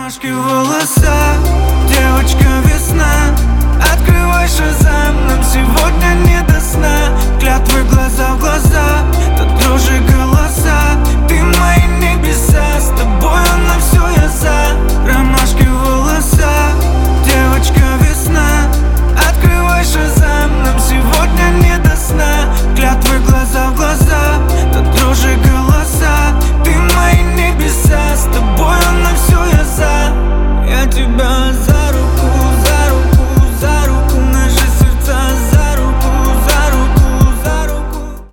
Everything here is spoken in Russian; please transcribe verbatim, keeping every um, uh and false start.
Ромашки в волосах, девочка весна. Открывай шазам, нам сегодня нет